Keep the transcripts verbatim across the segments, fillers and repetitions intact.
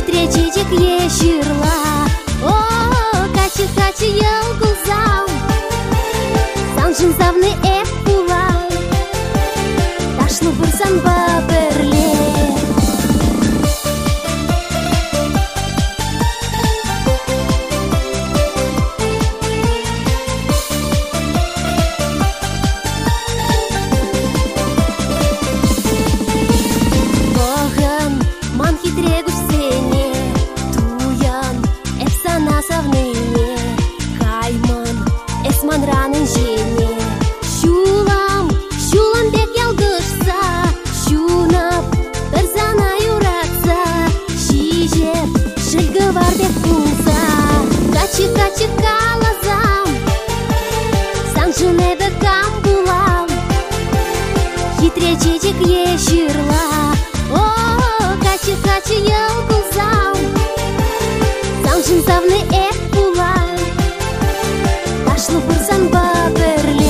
хитрячичек еширла. О, качы качы ялгылзам, санжын завны эп була, ташлы бурсан бабырле. Ранын жене шулам, шулам бек ялгышса, шунап бір зана юратса, шижеп шілгі бар деп бұлса. Качы-качы калазам, санжынебі кам булам, хитрячичек еширла. О, качы-качы ялгылзам, санжын завны эп була, ташлы бурсан бабырле.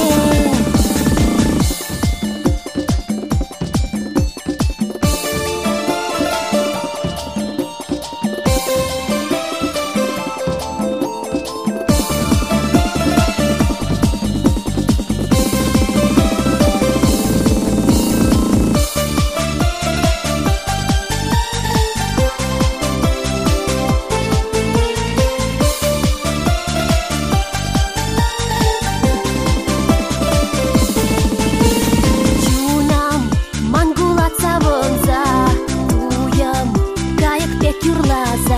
Юрлаза